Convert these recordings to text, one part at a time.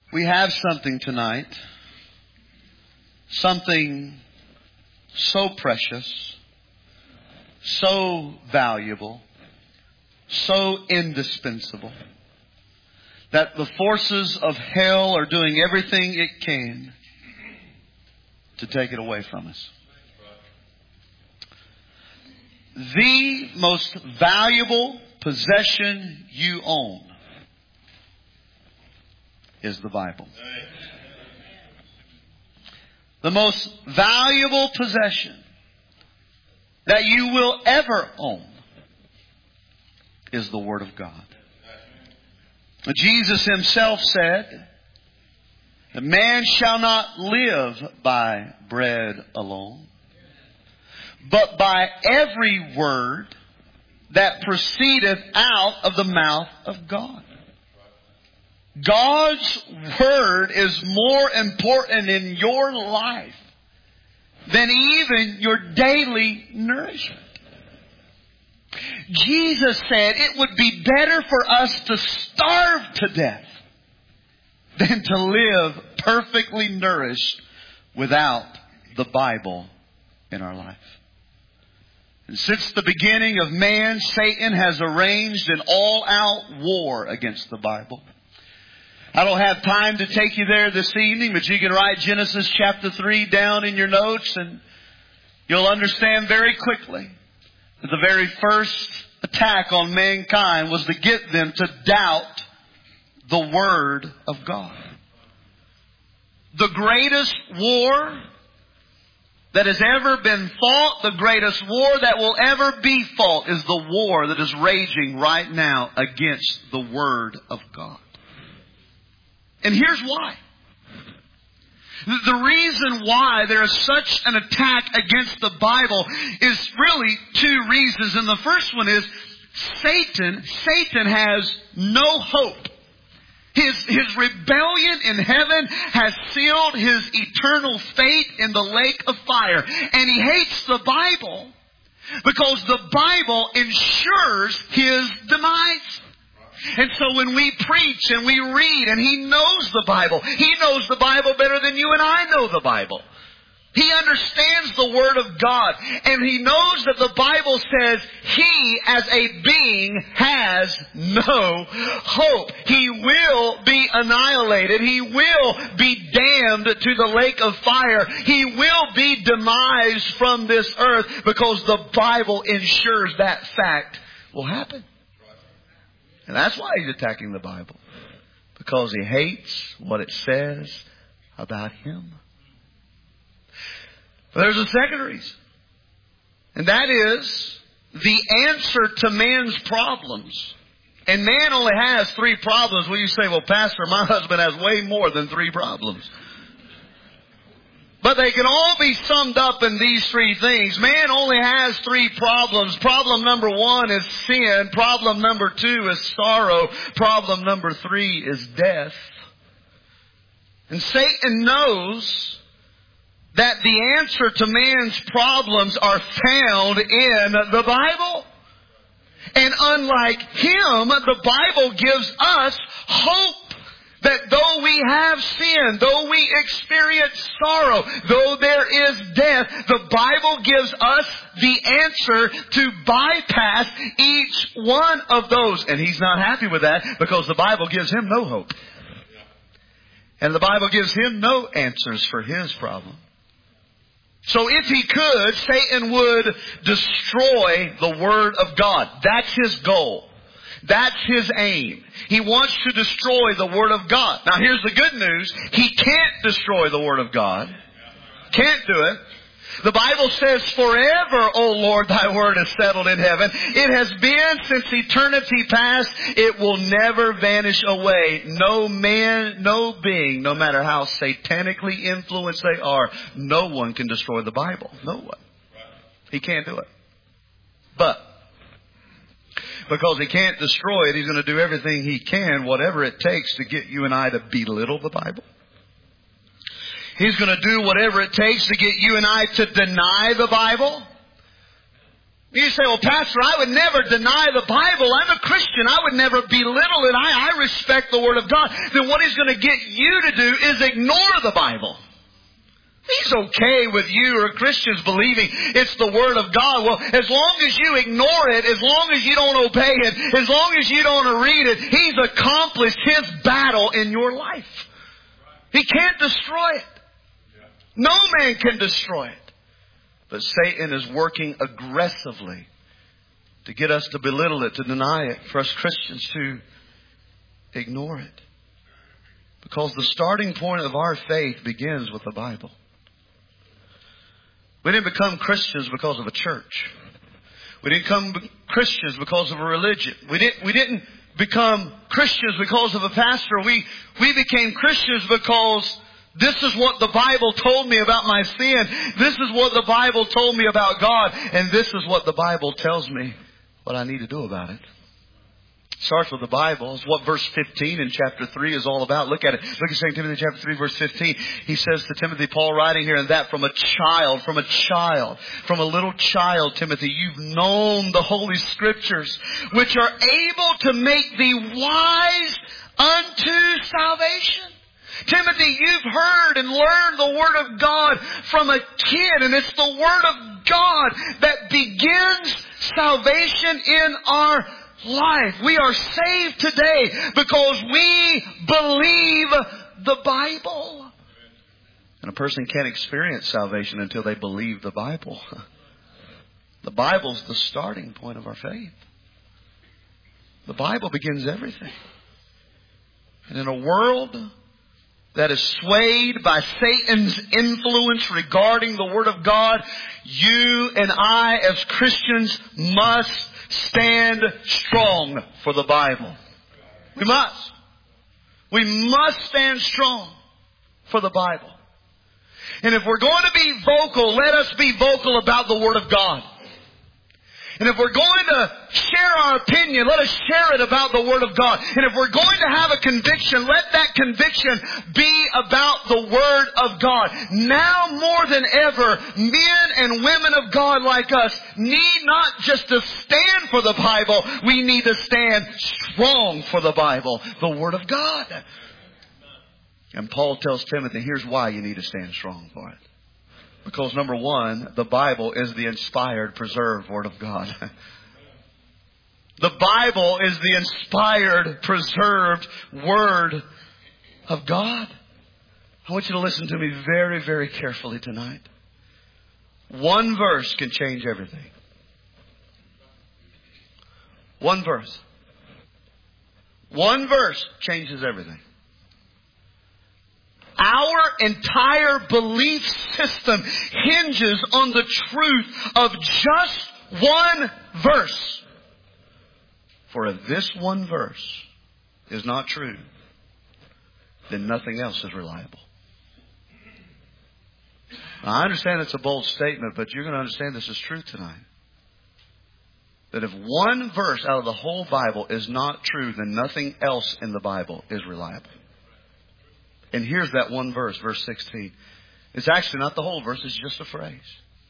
We have something tonight, something so precious, so valuable, so indispensable, that the forces of hell are doing everything it can to take it away from us. The most valuable possession you own is the Bible. The most valuable possession that you will ever own is the Word of God. Jesus Himself said that man shall not live by bread alone, but by every word that proceedeth out of the mouth of God. God's Word is more important in your life than even your daily nourishment. Jesus said it would be better for us to starve to death than to live perfectly nourished without the Bible in our life. And since the beginning of man, Satan has arranged an all-out war against the Bible. I don't have time to take you there this evening, but you can write Genesis chapter 3 down in your notes and you'll understand very quickly that the very first attack on mankind was to get them to doubt the Word of God. The greatest war that has ever been fought, the greatest war that will ever be fought, is the war that is raging right now against the Word of God. And here's why. The reason why there is such an attack against the Bible is really two reasons. And the first one is Satan has no hope. His rebellion in heaven has sealed his eternal fate in the lake of fire. And he hates the Bible because the Bible ensures his demise. And so when we preach and we read, and he knows the Bible. He knows the Bible better than you and I know the Bible. He understands the Word of God. And he knows that the Bible says he as a being has no hope. He will be annihilated. He will be damned to the lake of fire. He will be demised from this earth because the Bible ensures that fact will happen. And that's why he's attacking the Bible. Because he hates what it says about him. But there's a second reason. And that is the answer to man's problems. And man only has 3 problems. Well, you say, well, Pastor, my husband has way more than 3 problems. But they can all be summed up in these 3 things. Man only has 3 problems. Problem number 1 is sin. Problem number 2 is sorrow. Problem number 3 is death. And Satan knows that the answer to man's problems are found in the Bible. And unlike him, the Bible gives us hope. That though we have sin, though we experience sorrow, though there is death, the Bible gives us the answer to bypass each one of those. And he's not happy with that because the Bible gives him no hope. And the Bible gives him no answers for his problem. So if he could, Satan would destroy the Word of God. That's his goal. That's his aim. He wants to destroy the Word of God. Now here's the good news. He can't destroy the Word of God. Can't do it. The Bible says, forever, O Lord, thy word is settled in heaven. It has been since eternity past. It will never vanish away. No man, no being, no matter how satanically influenced they are, no one can destroy the Bible. No one. He can't do it. But because he can't destroy it, he's going to do everything he can, whatever it takes, to get you and I to belittle the Bible. He's going to do whatever it takes to get you and I to deny the Bible. You say, well, Pastor, I would never deny the Bible. I'm a Christian. I would never belittle it. I respect the Word of God. Then what He's going to get you to do is ignore the Bible. He's okay with you or Christians believing it's the Word of God. Well, as long as you ignore it, as long as you don't obey it, as long as you don't read it, He's accomplished His battle in your life. He can't destroy it. No man can destroy it. But Satan is working aggressively to get us to belittle it, to deny it, for us Christians to ignore it. Because the starting point of our faith begins with the Bible. We didn't become Christians because of a church. We didn't become Christians because of a religion. We didn't become Christians because of a pastor. We became Christians because this is what the Bible told me about my sin. This is what the Bible told me about God. And this is what the Bible tells me what I need to do about it. It starts with the Bible. It's what verse 15 in chapter 3 is all about. Look at it. Look at 2 Timothy chapter 3 verse 15. He says to Timothy, Paul writing here, and that from a little child, Timothy, you've known the Holy Scriptures, which are able to make thee wise unto salvation. Timothy, you've heard and learned the Word of God from a kid, and it's the Word of God that begins salvation in our life. We are saved today because we believe the Bible. And a person can't experience salvation until they believe the Bible. The Bible's the starting point of our faith. The Bible begins everything. And in a world that is swayed by Satan's influence regarding the Word of God, you and I as Christians must stand strong for the Bible. We must. We must stand strong for the Bible. And if we're going to be vocal, let us be vocal about the Word of God. And if we're going to share our opinion, let us share it about the Word of God. And if we're going to have a conviction, let that conviction be about the Word of God. Now more than ever, men and women of God like us need not just to stand for the Bible. We need to stand strong for the Bible, the Word of God. And Paul tells Timothy, here's why you need to stand strong for it. Because number one, the Bible is the inspired, preserved Word of God. The Bible is the inspired, preserved Word of God. I want you to listen to me very, very carefully tonight. One verse can change everything. One verse. One verse changes everything. Our entire belief system hinges on the truth of just one verse. For if this one verse is not true, then nothing else is reliable. Now, I understand it's a bold statement, but you're going to understand this is true tonight. That if one verse out of the whole Bible is not true, then nothing else in the Bible is reliable. And here's that one verse, verse 16. It's actually not the whole verse, it's just a phrase.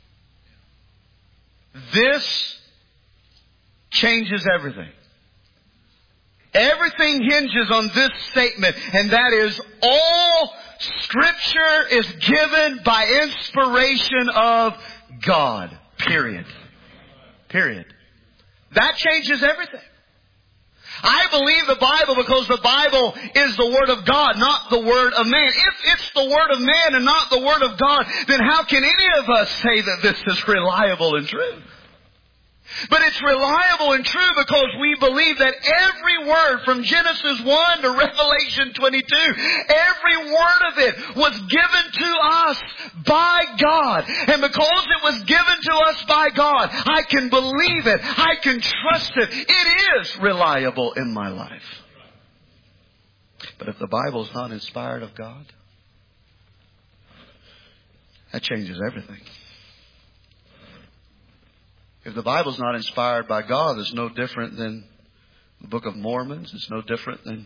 This changes everything. Everything hinges on this statement, and that is all Scripture is given by inspiration of God. Period. Period. That changes everything. I believe the Bible because the Bible is the Word of God, not the Word of man. If it's the Word of man and not the Word of God, then how can any of us say that this is reliable and true? But it's reliable and true because we believe that every word from Genesis 1 to Revelation 22, every word of it was given to us by God. And because it was given to us by God, I can believe it. I can trust it. It is reliable in my life. But if the Bible is not inspired of God, that changes everything. If the Bible's not inspired by God, it's no different than the Book of Mormon. It's no different than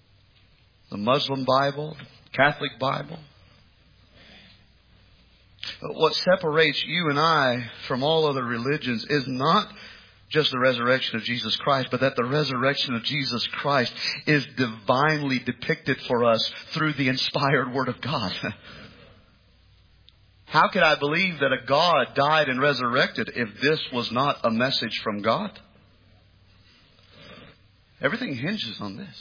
the Muslim Bible, the Catholic Bible. What separates you and I from all other religions is not just the resurrection of Jesus Christ, but that the resurrection of Jesus Christ is divinely depicted for us through the inspired Word of God. How could I believe that a God died and resurrected if this was not a message from God? Everything hinges on this.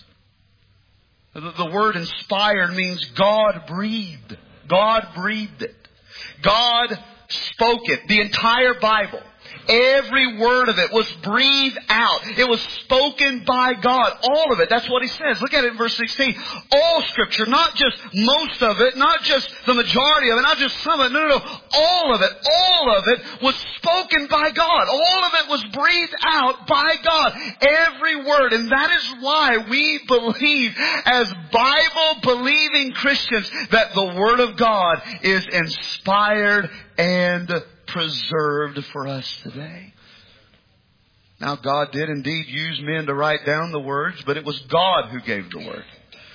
The word inspired means God breathed. God breathed it. God spoke it. The entire Bible. Every word of it was breathed out. It was spoken by God. All of it. That's what He says. Look at it in verse 16. All Scripture, not just most of it, not just the majority of it, not just some of it. No. All of it was spoken by God. All of it was breathed out by God. Every word. And that is why we believe as Bible-believing Christians that the Word of God is inspired and preserved for us today. Now, God did indeed use men to write down the words, but it was God who gave the Word.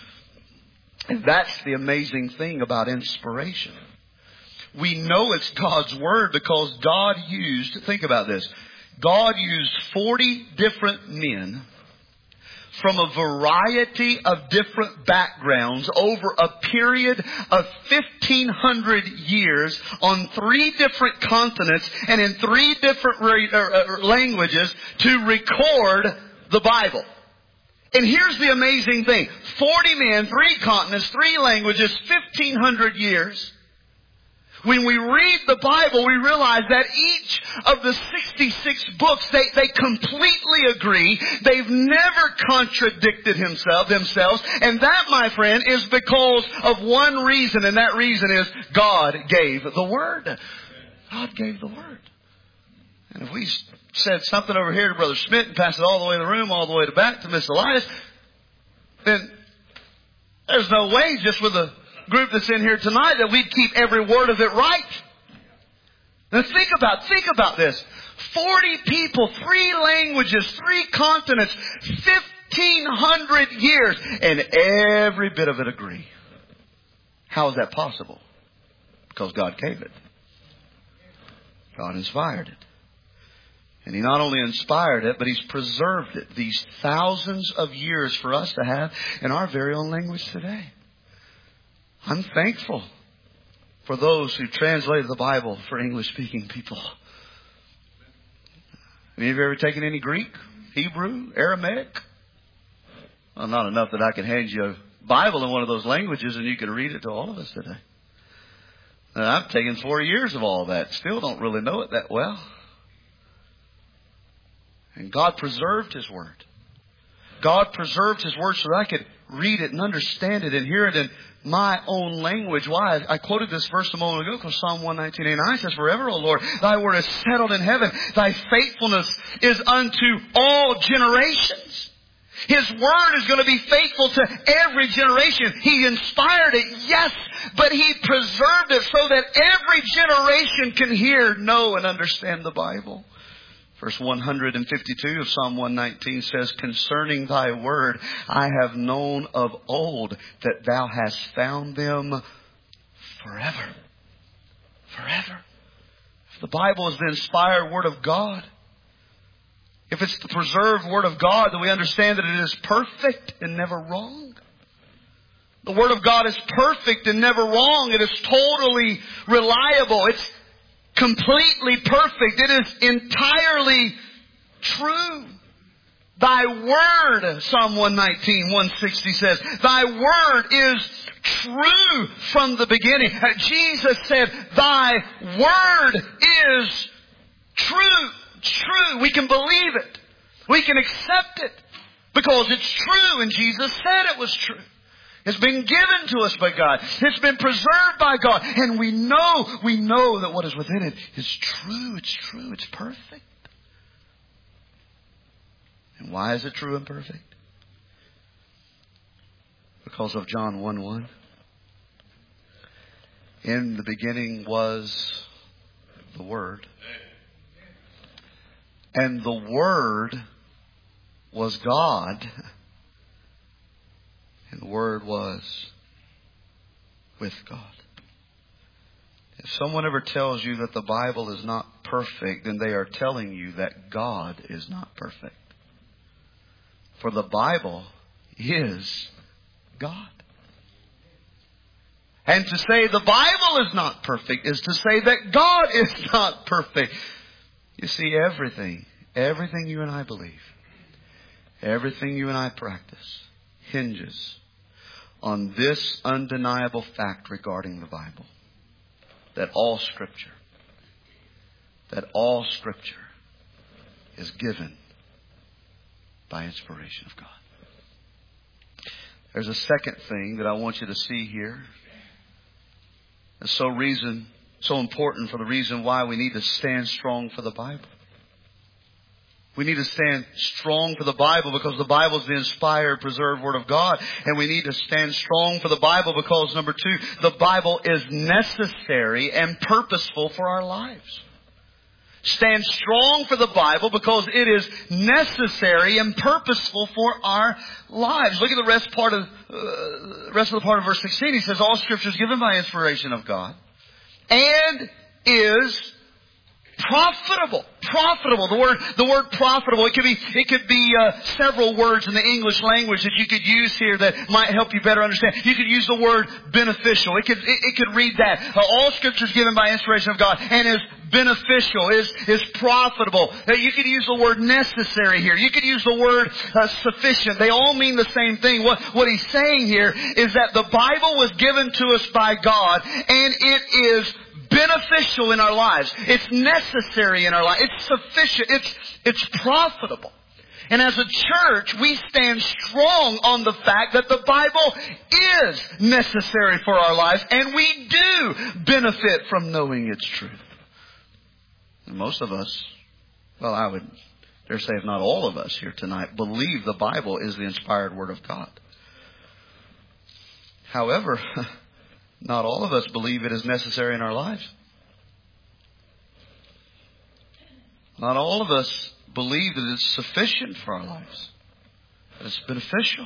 And that's the amazing thing about inspiration. We know it's God's Word because God used, think about this, God used 40 different men from a variety of different backgrounds over a period of 1,500 years on 3 different continents and in 3 different languages to record the Bible. And here's the amazing thing. 40 men, 3 continents, 3 languages, 1,500 years. When we read the Bible, we realize that each of the 66 books, they completely agree. They've never contradicted themselves. And that, my friend, is because of one reason. And that reason is God gave the Word. God gave the Word. And if we said something over here to Brother Schmidt and passed it all the way in the room, all the way back to Miss Elias, then there's no way just with a group that's in here tonight that we'd keep every word of it right. Now think about this. 40 people, 3 languages, 3 continents, 1,500 years, and every bit of it agree. How is that possible? Because God gave it. God inspired it. And He not only inspired it, but He's preserved it these thousands of years for us to have in our very own language today. I'm thankful for those who translated the Bible for English-speaking people. Any of you ever taken any Greek, Hebrew, Aramaic? Well, not enough that I could hand you a Bible in one of those languages and you could read it to all of us today. And I've taken 40 years of all of that. Still don't really know it that well. And God preserved His Word. God preserved His Word so that I could read it and understand it and hear it in my own language. Why? I quoted this verse a moment ago because Psalm 119:9 says, "Forever, O Lord, Thy word is settled in heaven. Thy faithfulness is unto all generations." His Word is going to be faithful to every generation. He inspired it, yes, but He preserved it so that every generation can hear, know, and understand the Bible. Verse 152 of Psalm 119 says, "Concerning Thy word, I have known of old that Thou hast found them forever." Forever. If the Bible is the inspired Word of God, if it's the preserved Word of God, then we understand that it is perfect and never wrong. The Word of God is perfect and never wrong. It is totally reliable. It's completely perfect. It is entirely true. Thy word, Psalm 119, 160 says, Thy word is true from the beginning. Jesus said, Thy word is true. True. We can believe it. We can accept it because it's true, and Jesus said it was true. It's been given to us by God. It's been preserved by God. And we know that what is within it is true. It's true. It's perfect. And why is it true and perfect? Because of John 1:1. In the beginning was the Word. And the Word was God. And the Word was with God. If someone ever tells you that the Bible is not perfect, then they are telling you that God is not perfect. For the Bible is God. And to say the Bible is not perfect is to say that God is not perfect. You see, everything you and I believe, everything you and I practice hinges on this undeniable fact regarding the Bible. That all Scripture is given by inspiration of God. There's a second thing that I want you to see here. It's so important for the reason why we need to stand strong for the Bible. We need to stand strong for the Bible because the Bible is the inspired, preserved Word of God. And we need to stand strong for the Bible because, number two, the Bible is necessary and purposeful for our lives. Stand strong for the Bible because it is necessary and purposeful for our lives. Look at the rest of the part of verse 16. He says, all Scripture is given by inspiration of God and is profitable. Profitable. The word profitable. It could be several words in the English language that you could use here that might help you better understand. You could use the word beneficial. It could read that. All Scripture is given by inspiration of God and is beneficial, is profitable. You could use the word necessary here. You could use the word sufficient. They all mean the same thing. What he's saying here is that the Bible was given to us by God and it is beneficial in our lives. It's necessary in our lives. It's sufficient. It's profitable. And as a church, we stand strong on the fact that the Bible is necessary for our lives, and we do benefit from knowing its truth. And most of us, well, I would dare say if not all of us here tonight, believe the Bible is the inspired Word of God. However, not all of us believe it is necessary in our lives. Not all of us believe that it's sufficient for our lives, that it's beneficial.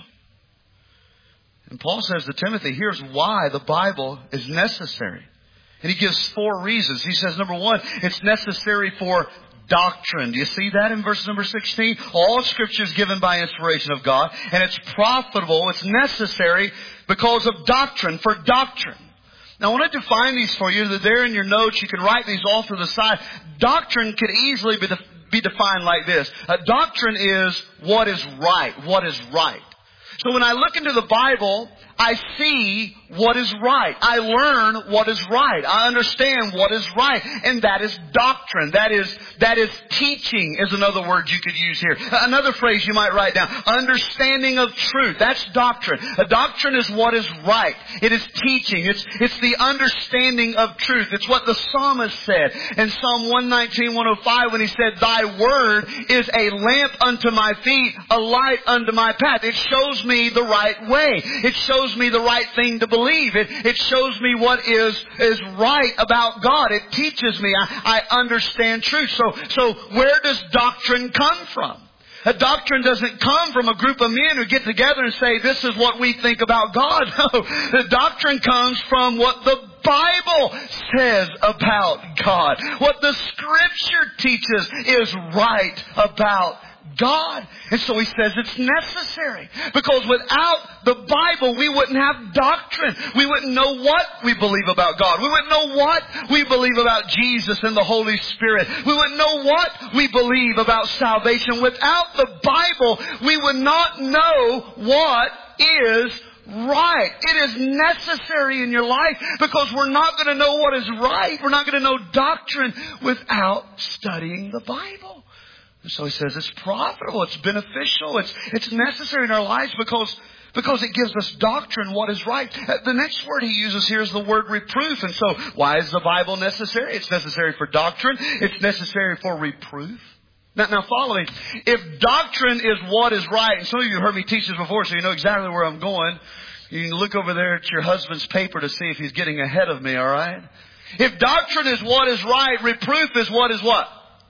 And Paul says to Timothy, here's why the Bible is necessary. And he gives 4 reasons. He says, number 1, it's necessary for doctrine. Do you see that in verse number 16? All Scripture is given by inspiration of God, and it's profitable, it's necessary because of doctrine, for doctrine. Now, I want to define these for you. They're there in your notes. You can write these all to the side. Doctrine could easily be defined like this. Doctrine is what is right. What is right. So when I look into the Bible, I see what is right. I learn what is right. I understand what is right. And that is doctrine. That is teaching is another word you could use here. Another phrase you might write down. Understanding of truth. That's doctrine. A doctrine is what is right. It is teaching. It's the understanding of truth. It's what the psalmist said in Psalm 119, 105 when he said, Thy word is a lamp unto my feet, a light unto my path. It shows me the right way. It shows me the right thing to believe. It shows me what is right about God. It teaches me. I understand truth. So where does doctrine come from? A doctrine doesn't come from a group of men who get together and say, this is what we think about God. No, the doctrine comes from what the Bible says about God. What the Scripture teaches is right about God. And so he says it's necessary. Because without the Bible, we wouldn't have doctrine. We wouldn't know what we believe about God. We wouldn't know what we believe about Jesus and the Holy Spirit. We wouldn't know what we believe about salvation. Without the Bible, we would not know what is right. It is necessary in your life because we're not going to know what is right. We're not going to know doctrine without studying the Bible. So he says it's profitable, it's beneficial, it's necessary in our lives because it gives us doctrine, what is right. The next word he uses here is the word reproof. And so why is the Bible necessary? It's necessary for doctrine. It's necessary for reproof. Now follow me. If doctrine is what is right, and some of you heard me teach this before, so you know exactly where I'm going. You can look over there at your husband's paper to see if he's getting ahead of me, all right? If doctrine is what is right, reproof is what is what?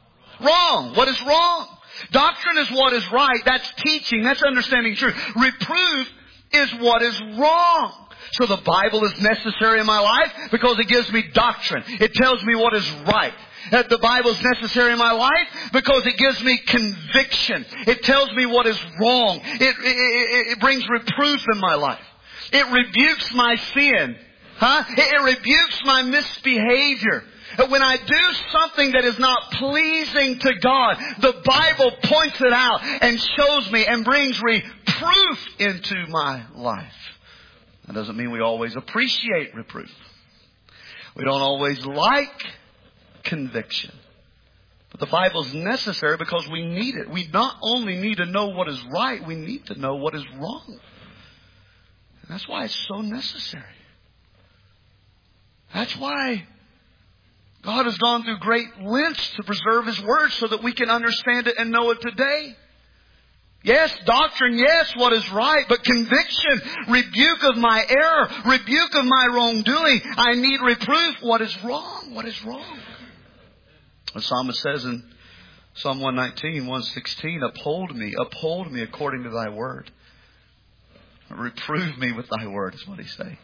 Wrong. What is wrong? Doctrine is what is right. That's teaching. That's understanding truth. Reproof is what is wrong. So the Bible is necessary in my life because it gives me doctrine. It tells me what is right. That the Bible is necessary in my life because it gives me conviction. It tells me what is wrong. It brings reproof in my life. It rebukes my sin. It rebukes my misbehavior. When I do something that is not pleasing to God, the Bible points it out and shows me and brings reproof into my life. That doesn't mean we always appreciate reproof. We don't always like conviction. But the Bible is necessary because we need it. We not only need to know what is right, we need to know what is wrong. And that's why it's so necessary. That's why God has gone through great lengths to preserve His Word so that we can understand it and know it today. Yes, doctrine, yes, what is right, but conviction, rebuke of my error, rebuke of my wrongdoing. I need reproof. What is wrong? What is wrong? The psalmist says in Psalm 119, 116, uphold me according to thy word. Reprove me with thy word is what he's saying.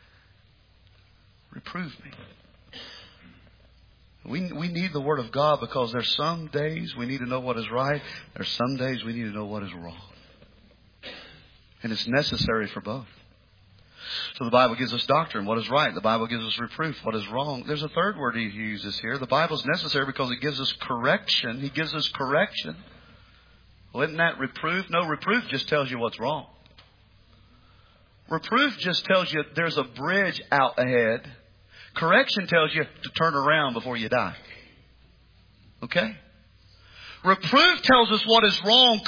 Reprove me. We need the Word of God because there's some days we need to know what is right. There's some days we need to know what is wrong. And it's necessary for both. So the Bible gives us doctrine, what is right. The Bible gives us reproof, what is wrong. There's a third word He uses here. The Bible is necessary because it gives us correction. He gives us correction. Well, isn't that reproof? No, reproof just tells you what's wrong. Reproof just tells you there's a bridge out ahead. Correction tells you to turn around before you die. Okay? Reproof tells us what is wrong.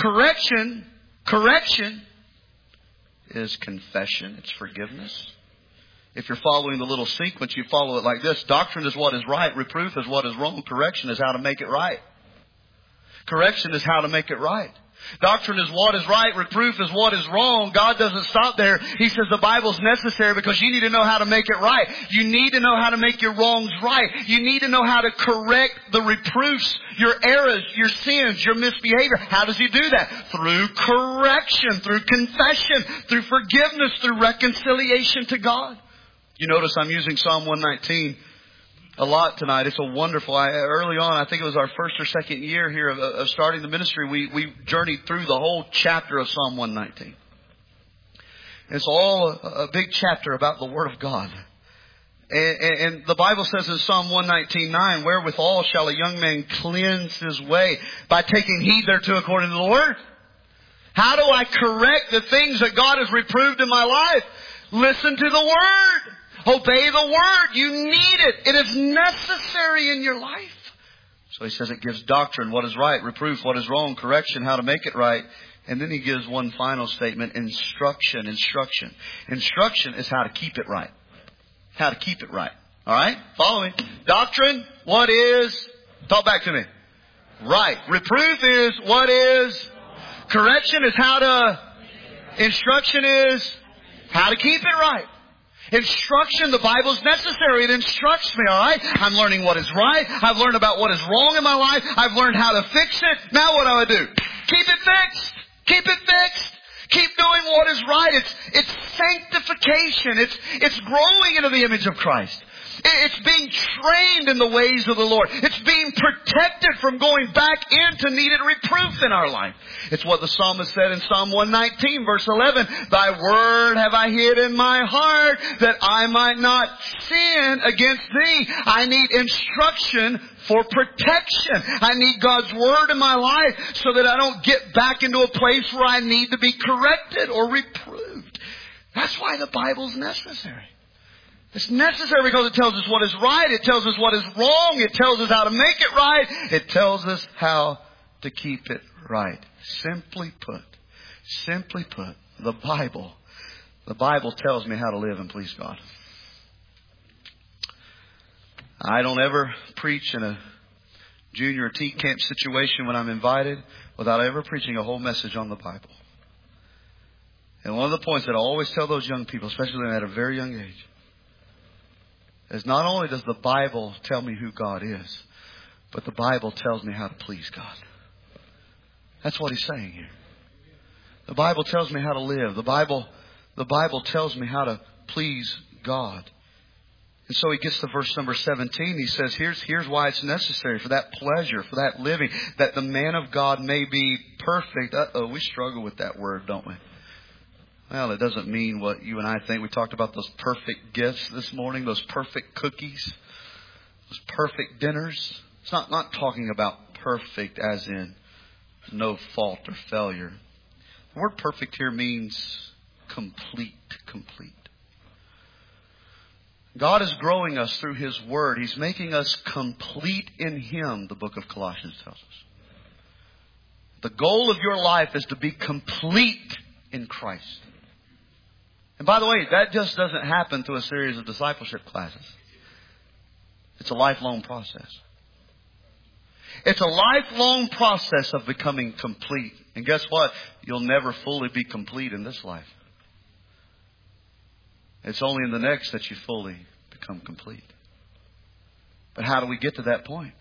Correction is confession. It's forgiveness. If you're following the little sequence, you follow it like this. Doctrine is what is right. Reproof is what is wrong. Correction is how to make it right. Correction is how to make it right. Doctrine is what is right. Reproof is what is wrong. God doesn't stop there. He says the Bible's necessary because you need to know how to make it right. You need to know how to make your wrongs right. You need to know how to correct the reproofs, your errors, your sins, your misbehavior. How does He do that? Through correction, through confession, through forgiveness, through reconciliation to God. You notice I'm using Psalm 119 a lot tonight. It's a wonderful. Early on, I think it was our first or second year here of starting the ministry, we journeyed through the whole chapter of Psalm 119. It's all a big chapter about the Word of God. And the Bible says in Psalm 119:9, wherewithal shall a young man cleanse his way? By taking heed thereto according to the Word. How do I correct the things that God has reproved in my life? Listen to the Word. Obey the Word. You need it. It is necessary in your life. So he says it gives doctrine, what is right, reproof, what is wrong, correction, how to make it right. And then he gives one final statement, instruction. Instruction is how to keep it right. How to keep it right. All right? Follow me. Doctrine, what is? Talk back to me. Right. Reproof is what is? Correction is how to. Instruction is how to keep it right. Instruction, the Bible's necessary. It instructs me, all right? I'm learning what is right. I've learned about what is wrong in my life. I've learned how to fix it. Now what do I do? Keep it fixed. Keep it fixed. Keep doing what is right. It's sanctification. It's growing into the image of Christ. It's being trained in the ways of the Lord. It's being protected from going back into needed reproof in our life. It's what the psalmist said in Psalm 119, verse 11. Thy word have I hid in my heart that I might not sin against thee. I need instruction for protection. I need God's word in my life so that I don't get back into a place where I need to be corrected or reproved. That's why the Bible's necessary. It's necessary because it tells us what is right. It tells us what is wrong. It tells us how to make it right. It tells us how to keep it right. Simply put, the Bible tells me how to live and please God. I don't ever preach in a junior or teen camp situation when I'm invited without ever preaching a whole message on the Bible. And one of the points that I always tell those young people, especially at a very young age, is not only does the Bible tell me who God is, but the Bible tells me how to please God. That's what he's saying here. The Bible tells me how to live. The Bible The Bible tells me how to please God. And so he gets to verse number 17. He says, here's why it's necessary, for that pleasure, for that living, that the man of God may be perfect. We struggle with that word, don't we? Well, it doesn't mean what you and I think. We talked about those perfect gifts this morning, those perfect cookies, those perfect dinners. It's not talking about perfect as in no fault or failure. The word perfect here means complete. God is growing us through His Word. He's making us complete in Him, the book of Colossians tells us. The goal of your life is to be complete in Christ. And by the way, that just doesn't happen through a series of discipleship classes. It's a lifelong process. It's a lifelong process of becoming complete. And guess what? You'll never fully be complete in this life. It's only in the next that you fully become complete. But how do we get to that point?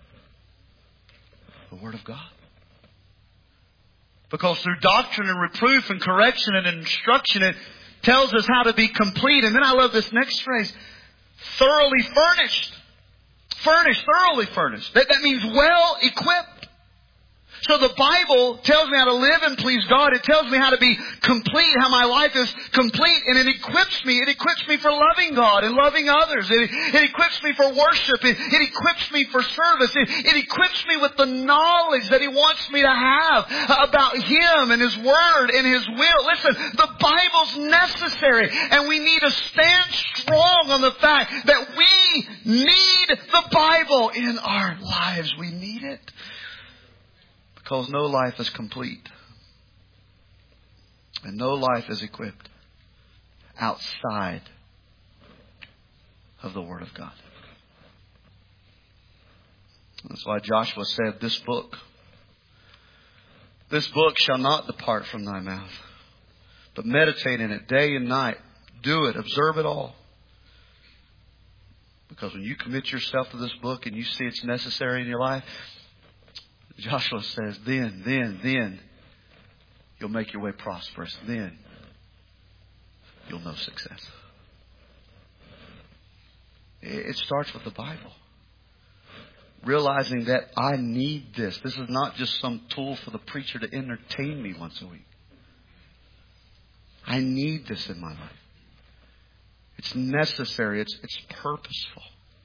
The Word of God. Because through doctrine and reproof and correction and instruction, it tells us how to be complete. And then I love this next phrase, thoroughly furnished. Thoroughly furnished. That means well equipped. So the Bible tells me how to live and please God. It tells me how to be complete, how my life is complete. And it equips me. It equips me for loving God and loving others. It equips me for worship. It equips me for service. It equips me with the knowledge that He wants me to have about Him and His Word and His will. Listen, the Bible's necessary. And we need to stand strong on the fact that we need the Bible in our lives. We need it. Because no life is complete. And no life is equipped outside of the Word of God. That's why Joshua said, this book shall not depart from thy mouth, but meditate in it day and night. Do it. Observe it all. Because when you commit yourself to this book and you see it's necessary in your life, Joshua says, then you'll make your way prosperous. Then you'll know success. It starts with the Bible. Realizing that I need this. This is not just some tool for the preacher to entertain me once a week. I need this in my life. It's necessary. It's purposeful.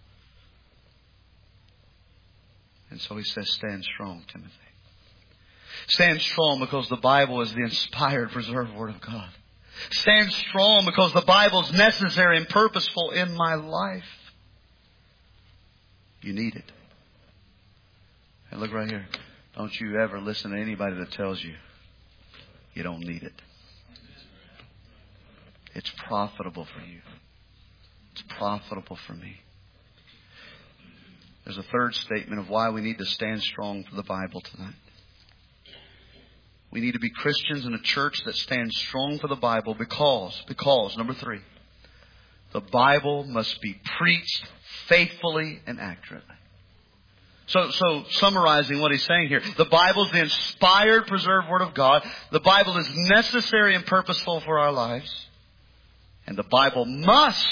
And so he says, stand strong, Timothy. Stand strong because the Bible is the inspired, preserved Word of God. Stand strong because the Bible is necessary and purposeful in my life. You need it. And look right here. Don't you ever listen to anybody that tells you you don't need it. It's profitable for you. It's profitable for me. There's a third statement of why we need to stand strong for the Bible tonight. We need to be Christians in a church that stands strong for the Bible because, number 3, the Bible must be preached faithfully and accurately. So summarizing what he's saying here, the Bible is the inspired, preserved Word of God. The Bible is necessary and purposeful for our lives. And the Bible must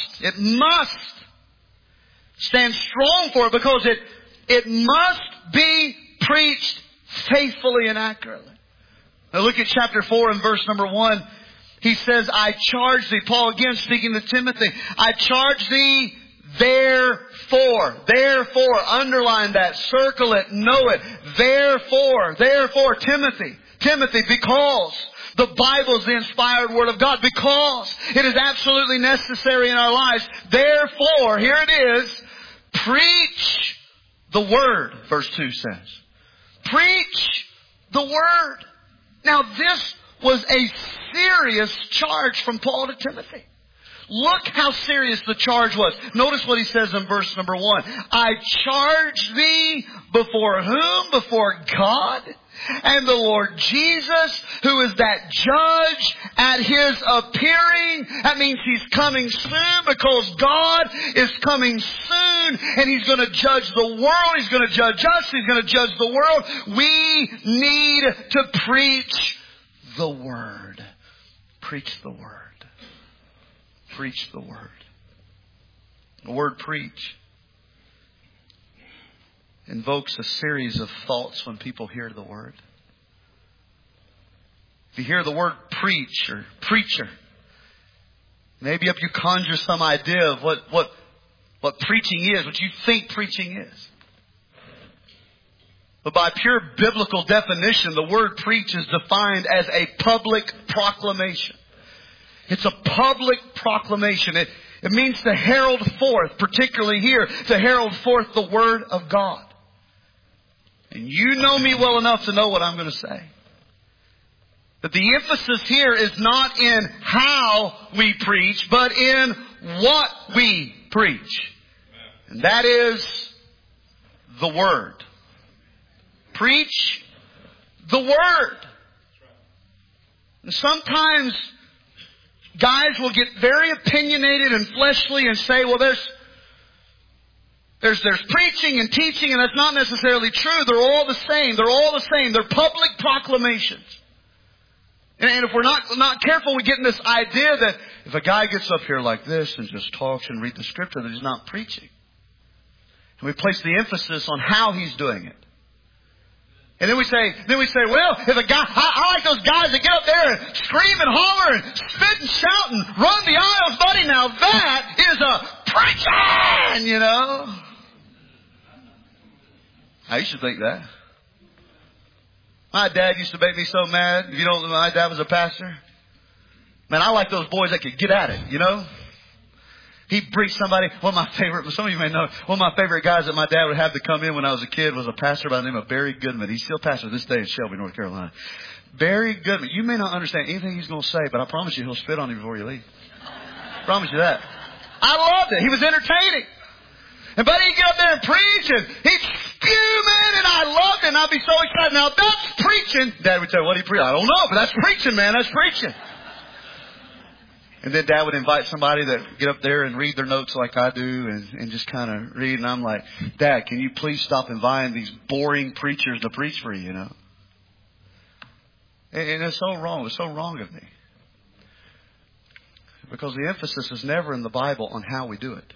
stand strong for it because it must be preached faithfully and accurately. Now look at chapter 4 and verse number 1. He says, I charge thee, Paul again speaking to Timothy, I charge thee therefore, underline that, circle it, know it, therefore, Timothy, because the Bible is the inspired Word of God, because it is absolutely necessary in our lives. Therefore, here it is, preach the Word, verse 2 says. Preach the Word. Now this was a serious charge from Paul to Timothy. Look how serious the charge was. Notice what he says in verse number 1. I charge thee before whom? Before God and the Lord Jesus, who is that judge at His appearing. That means He's coming soon because God is coming soon and He's going to judge the world. He's going to judge us. He's going to judge the world. We need to preach the Word. Preach the Word. preach the Word. The word preach invokes a series of thoughts when people hear the word. If you hear the word preach or preacher, maybe up you conjure some idea of what preaching is, what you think preaching is. But by pure biblical definition, the word preach is defined as a public proclamation. It's a public proclamation. It means to herald forth, particularly here, to herald forth the Word of God. And you know me well enough to know what I'm going to say. But the emphasis here is not in how we preach, but in what we preach. And that is the Word. Preach the Word. And sometimes guys will get very opinionated and fleshly and say, well, there's preaching and teaching, and that's not necessarily true. They're all the same. They're all the same. They're public proclamations. And if we're not careful, we get in this idea that if a guy gets up here like this and just talks and reads the Scripture, that he's not preaching. And we place the emphasis on how he's doing it. And then we say, well, if a guy, I like those guys that get up there and scream and holler and spit and shout and run the aisles, buddy. Now that is a preaching, you know. I used to think that. My dad used to make me so mad. If you don't know, my dad was a pastor. Man, I like those boys that could get at it, you know. He'd preach somebody. One of my favorite, some of you may know, one of my favorite guys that my dad would have to come in when I was a kid was a pastor by the name of Barry Goodman. He's still pastor this day in Shelby, North Carolina. Barry Goodman. You may not understand anything he's going to say, but I promise you he'll spit on you before you leave. I promise you that. I loved it. He was entertaining. And buddy, he'd get up there and preach, and he'd spew, man, and I loved it, and I'd be so excited. Now, that's preaching. Dad would tell me, what do you preach? I don't know, but that's preaching, man. That's preaching. And then Dad would invite somebody that get up there and read their notes like I do and just kind of read. And I'm like, Dad, can you please stop inviting these boring preachers to preach for you, you know? And it's so wrong. It's so wrong of me. Because the emphasis is never in the Bible on how we do it.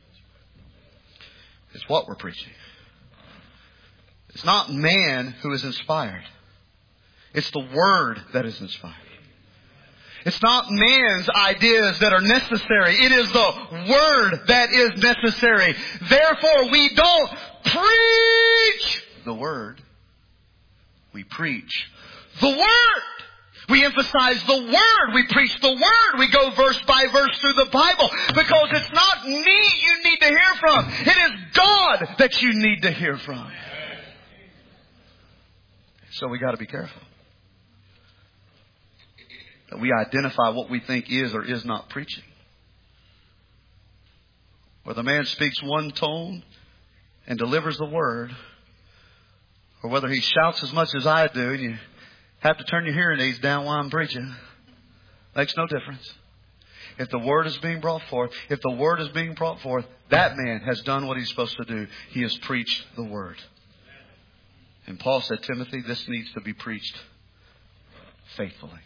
It's what we're preaching. It's not man who is inspired. It's the Word that is inspired. It's not man's ideas that are necessary. It is the Word that is necessary. Therefore, we don't preach the Word. We preach the Word. We emphasize the Word. We preach the Word. We go verse by verse through the Bible. Because it's not me you need to hear from. It is God that you need to hear from. So we got to be careful that we identify what we think is or is not preaching. Whether a man speaks one tone and delivers the Word, or whether he shouts as much as I do and you have to turn your hearing aids down while I'm preaching, makes no difference. If the Word is being brought forth, that man has done what he's supposed to do. He has preached the Word. And Paul said, Timothy, this needs to be preached faithfully.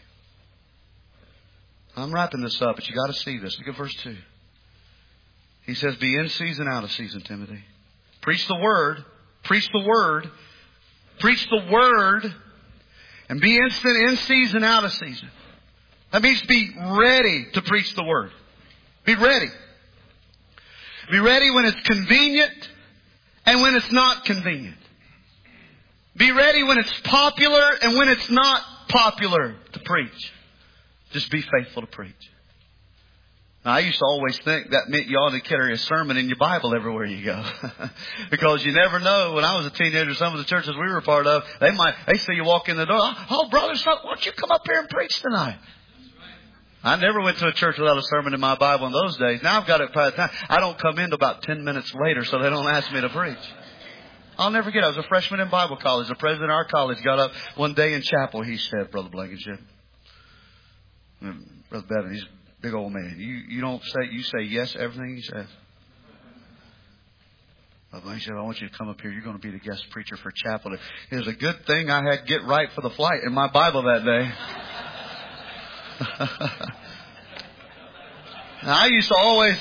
I'm wrapping this up, but you got to see this. Look at verse 2. He says, be in season, out of season, Timothy. Preach the Word. Preach the Word. Preach the Word. And be instant in season, out of season. That means be ready to preach the Word. Be ready. Be ready when it's convenient and when it's not convenient. Be ready when it's popular and when it's not popular to preach. Just be faithful to preach. Now, I used to always think that meant you ought to carry a sermon in your Bible everywhere you go. Because you never know. When I was a teenager, some of the churches we were a part of, they see you walk in the door. Oh, brother, why don't you come up here and preach tonight? I never went to a church without a sermon in my Bible in those days. Now I've got it by the time. I don't come in about 10 minutes later, so they don't ask me to preach. I'll never forget. I was a freshman in Bible college. The president of our college got up one day in chapel. He said, Brother Blankenship, Brother Bevan, he's a big old man. You say yes to everything he says. Brother Blankenship, I want you to come up here. You're going to be the guest preacher for chapel. It was a good thing I had Get Right for the Flight in my Bible that day. And I used to always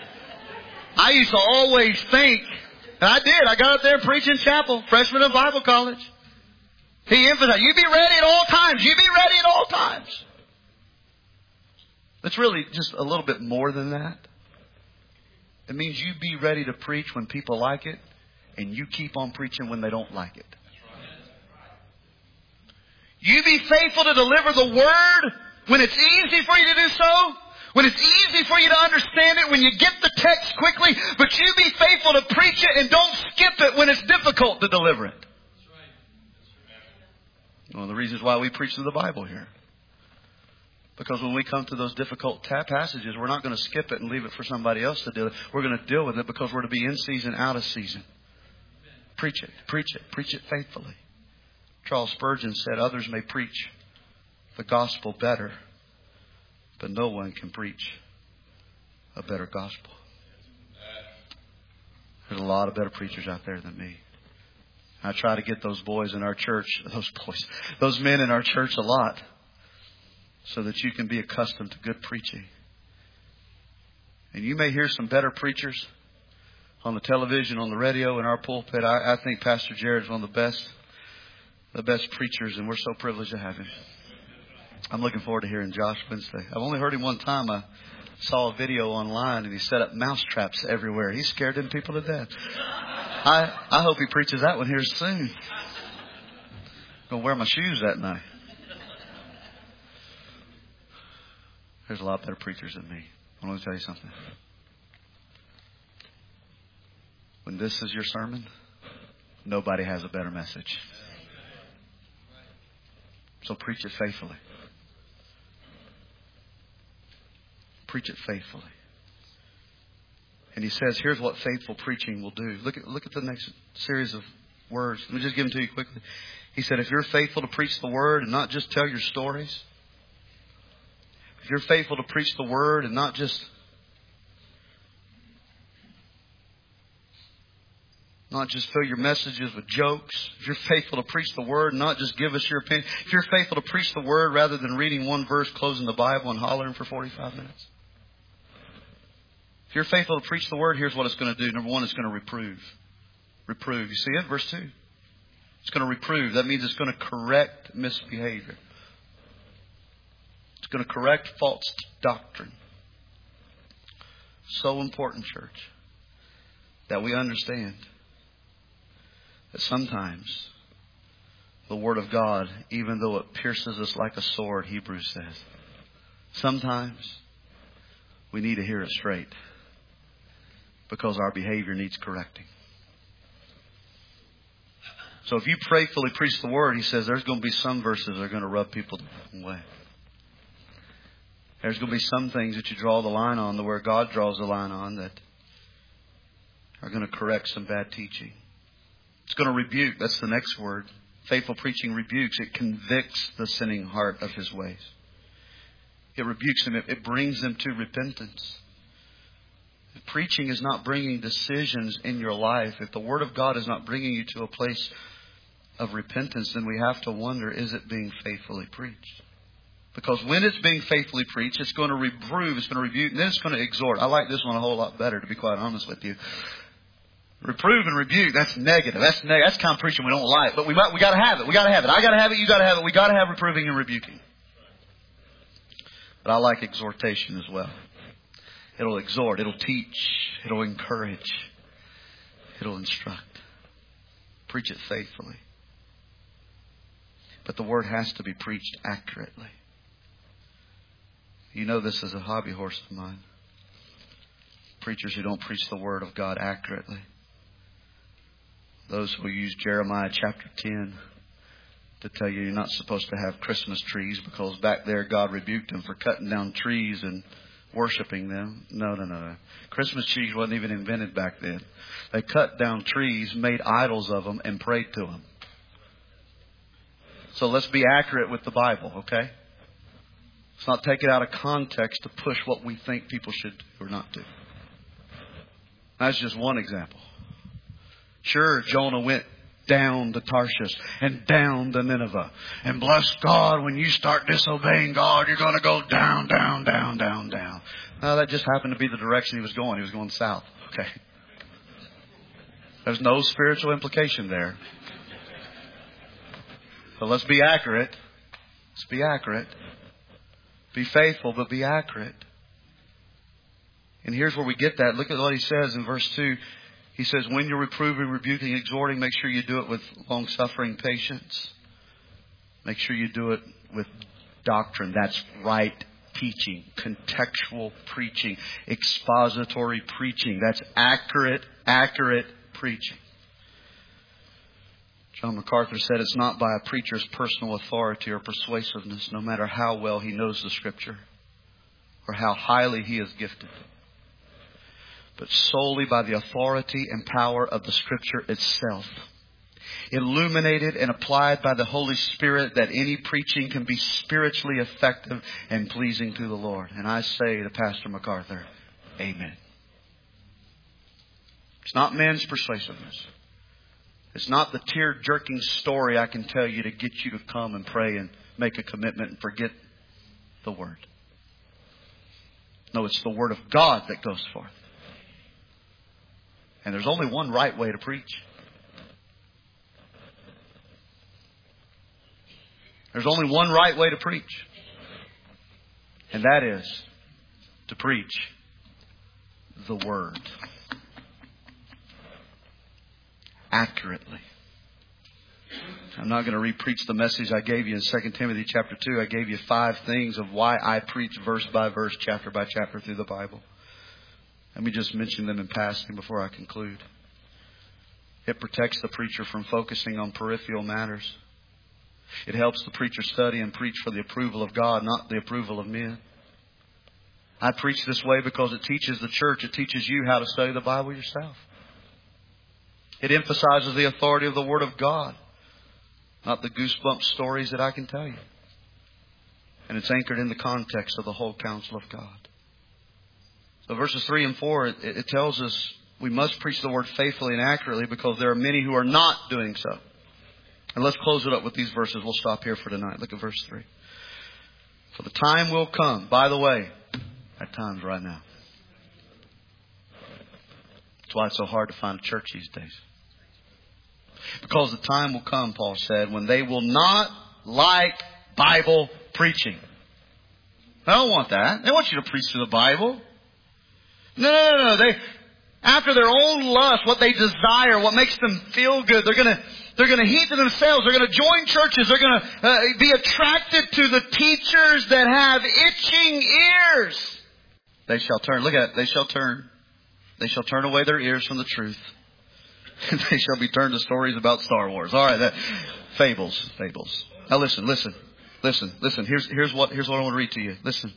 think, and I did. I got up there and preached in chapel, freshman in Bible college. He emphasized, you be ready at all times. You be ready at all times. It's really just a little bit more than that. It means you be ready to preach when people like it, and you keep on preaching when they don't like it. You be faithful to deliver the Word when it's easy for you to do so. When it's easy for you to understand it, when you get the text quickly, but you be faithful to preach it and don't skip it when it's difficult to deliver it. One of the reasons why we preach through the Bible here. Because when we come to those difficult passages, we're not going to skip it and leave it for somebody else to deal with it. We're going to deal with it because we're to be in season, out of season. Preach it, preach it, preach it faithfully. Charles Spurgeon said, others may preach the gospel better, but no one can preach a better gospel. There's a lot of better preachers out there than me. I try to get those boys in our church, those men in our church a lot, so that you can be accustomed to good preaching. And you may hear some better preachers on the television, on the radio, in our pulpit. I think Pastor Jared is one of the best preachers, and we're so privileged to have him. I'm looking forward to hearing Josh Wednesday. I've only heard him one time. I saw a video online, and he set up mouse traps everywhere. He scared them people to death. I hope he preaches that one here soon. I'm going to wear my shoes that night. There's a lot better preachers than me. I want to tell you something. When this is your sermon, nobody has a better message. So preach it faithfully. Preach it faithfully. And he says, here's what faithful preaching will do. Look at the next series of words. Let me just give them to you quickly. He said, if you're faithful to preach the Word and not just tell your stories, if you're faithful to preach the Word and not just fill your messages with jokes. If you're faithful to preach the Word, not just give us your opinion. If you're faithful to preach the Word rather than reading one verse, closing the Bible and hollering for 45 minutes. If you're faithful to preach the Word, here's what it's going to do. Number one, it's going to reprove. Reprove. You see it? Verse 2. It's going to reprove. That means it's going to correct misbehavior. It's going to correct false doctrine. So important, church, that we understand that sometimes the Word of God, even though it pierces us like a sword, Hebrews says, sometimes we need to hear it straight because our behavior needs correcting. So if you faithfully preach the Word, he says there's going to be some verses that are going to rub people the wrong way. There's going to be some things that you draw the line on, where God draws the line on, that are going to correct some bad teaching. It's going to rebuke. That's the next word. Faithful preaching rebukes. It convicts the sinning heart of his ways. It rebukes them. It brings them to repentance. If preaching is not bringing decisions in your life, if the Word of God is not bringing you to a place of repentance, then we have to wonder, is it being faithfully preached? Because when it's being faithfully preached, it's going to reprove, it's going to rebuke, and then it's going to exhort. I like this one a whole lot better, to be quite honest with you. Reprove and rebuke, that's negative. That's kind of preaching we don't like. But we got to have it. We got to have it. I got to have it. You got to have it. We got to have reproving and rebuking. But I like exhortation as well. It'll exhort. It'll teach. It'll encourage. It'll instruct. Preach it faithfully. But the Word has to be preached accurately. You know this is a hobby horse of mine. Preachers who don't preach the Word of God accurately. Those who use Jeremiah chapter 10 to tell you you're not supposed to have Christmas trees because back there God rebuked them for cutting down trees and worshiping them. No. Christmas trees wasn't even invented back then. They cut down trees, made idols of them, and prayed to them. So let's be accurate with the Bible, okay? Let's not take it out of context to push what we think people should do or not do. That's just one example. Sure, Jonah went down to Tarshish and down to Nineveh. And bless God, when you start disobeying God, you're going to go down, down, down, down, down. No, that just happened to be the direction he was going. He was going south. Okay. There's no spiritual implication there. So let's be accurate. Let's be accurate. Be faithful, but be accurate. And here's where we get that. Look at what he says in verse 2. He says, when you're reproving, rebuking, exhorting, make sure you do it with long-suffering patience. Make sure you do it with doctrine. That's right teaching, contextual preaching, expository preaching. That's accurate preaching. John MacArthur said it's not by a preacher's personal authority or persuasiveness, no matter how well he knows the Scripture or how highly he is gifted, but solely by the authority and power of the Scripture itself, illuminated and applied by the Holy Spirit, that any preaching can be spiritually effective and pleasing to the Lord. And I say to Pastor MacArthur, amen. It's not men's persuasiveness. It's not the tear-jerking story I can tell you to get you to come and pray and make a commitment and forget the Word. No, it's the Word of God that goes forth. And there's only one right way to preach. There's only one right way to preach. And that is to preach the Word. Accurately. I'm not going to re-preach the message I gave you in 2 Timothy chapter 2. I gave you 5 things of why I preach verse by verse, chapter by chapter through the Bible. Let me just mention them in passing before I conclude. It protects the preacher from focusing on peripheral matters. It helps the preacher study and preach for the approval of God, not the approval of men. I preach this way because it teaches the church, it teaches you how to study the Bible yourself. It emphasizes the authority of the Word of God, not the goosebump stories that I can tell you. And it's anchored in the context of the whole counsel of God. So verses 3 and 4, it tells us we must preach the Word faithfully and accurately because there are many who are not doing so. And let's close it up with these verses. We'll stop here for tonight. Look at verse 3. For the time will come. By the way, that time's right now. That's why it's so hard to find a church these days. Because the time will come, Paul said, when they will not like Bible preaching. They don't want that. They want you to preach through the Bible. No. After their own lust, what they desire, what makes them feel good, they're going to heap to themselves. They're going to join churches. They're going to be attracted to the teachers that have itching ears. They shall turn. Look at it. They shall turn. They shall turn away their ears from the truth. They shall be turned to stories about Star Wars. All right, fables. Now listen. Here's what I want to read to you. Listen.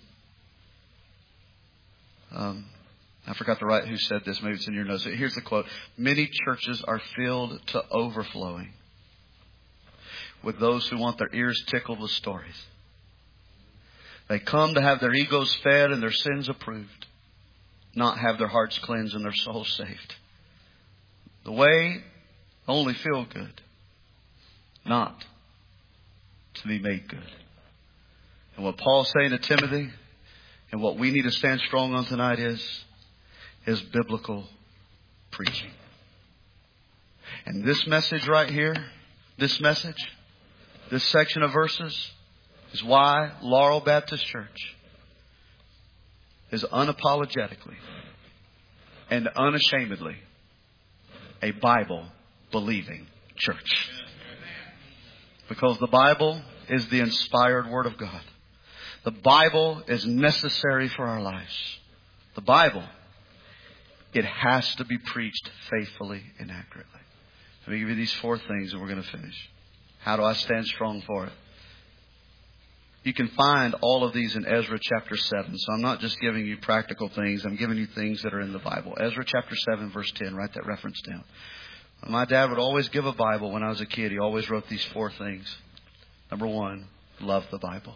I forgot to write who said this. Maybe it's in your notes. Here's the quote. Many churches are filled to overflowing with those who want their ears tickled with stories. They come to have their egos fed and their sins approved, not have their hearts cleansed and their souls saved. The way, only feel good, not to be made good. And what Paul's saying to Timothy, and what we need to stand strong on tonight is biblical preaching. And this message right here, this section of verses, is why Laurel Baptist Church is unapologetically and unashamedly a Bible-believing church. Because the Bible is the inspired Word of God. The Bible is necessary for our lives. The Bible, it has to be preached faithfully and accurately. Let me give you these 4 things and we're going to finish. How do I stand strong for it? You can find all of these in Ezra chapter 7. So I'm not just giving you practical things. I'm giving you things that are in the Bible. Ezra chapter 7 verse 10. Write that reference down. My dad would always give a Bible when I was a kid. He always wrote these 4 things. Number 1, love the Bible.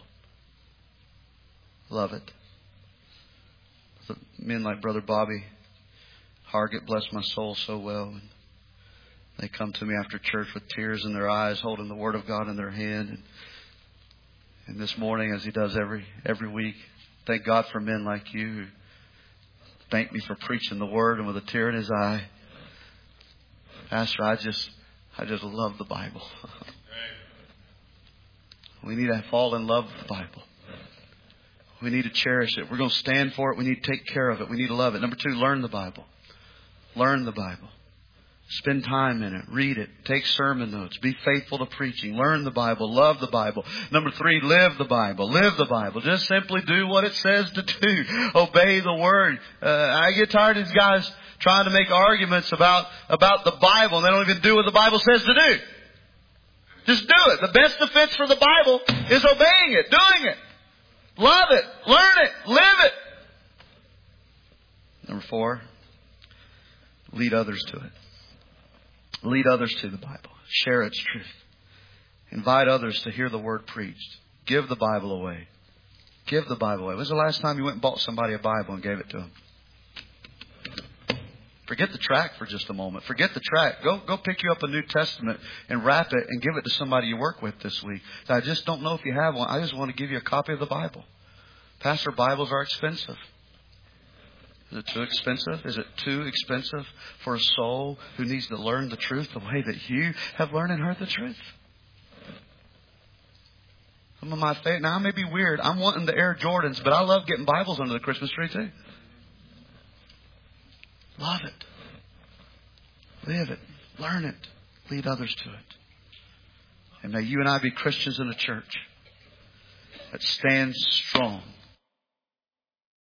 Love it. Men like Brother Bobby Hargett bless my soul so well. And they come to me after church with tears in their eyes, holding the Word of God in their hand. And this morning, as he does every week, thank God for men like you who spanked me for preaching the Word, and with a tear in his eye, Pastor, I just love the Bible. We need to fall in love with the Bible. We need to cherish it. We're going to stand for it. We need to take care of it. We need to love it. Number 2, learn the Bible. Learn the Bible. Spend time in it. Read it. Take sermon notes. Be faithful to preaching. Learn the Bible. Love the Bible. Number 3, live the Bible. Live the Bible. Just simply do what it says to do. Obey the Word. I get tired of these guys trying to make arguments about the Bible, and they don't even do what the Bible says to do. Just do it. The best defense for the Bible is obeying it, doing it. Love it. Learn it. Live it. Number 4, lead others to it. Lead others to the Bible. Share its truth. Invite others to hear the Word preached. Give the Bible away. Give the Bible away. When was the last time you went and bought somebody a Bible and gave it to them? Forget the tract for just a moment. Forget the tract. Go pick you up a New Testament and wrap it and give it to somebody you work with this week. I just don't know if you have one. I just want to give you a copy of the Bible. Pastor, Bibles are expensive. Is it too expensive? Is it too expensive for a soul who needs to learn the truth the way that you have learned and heard the truth? Some of my favorite. Now, I may be weird. I'm wanting the Air Jordans, but I love getting Bibles under the Christmas tree too. Love it. Live it. Learn it. Lead others to it. And may you and I be Christians in the church that stands strong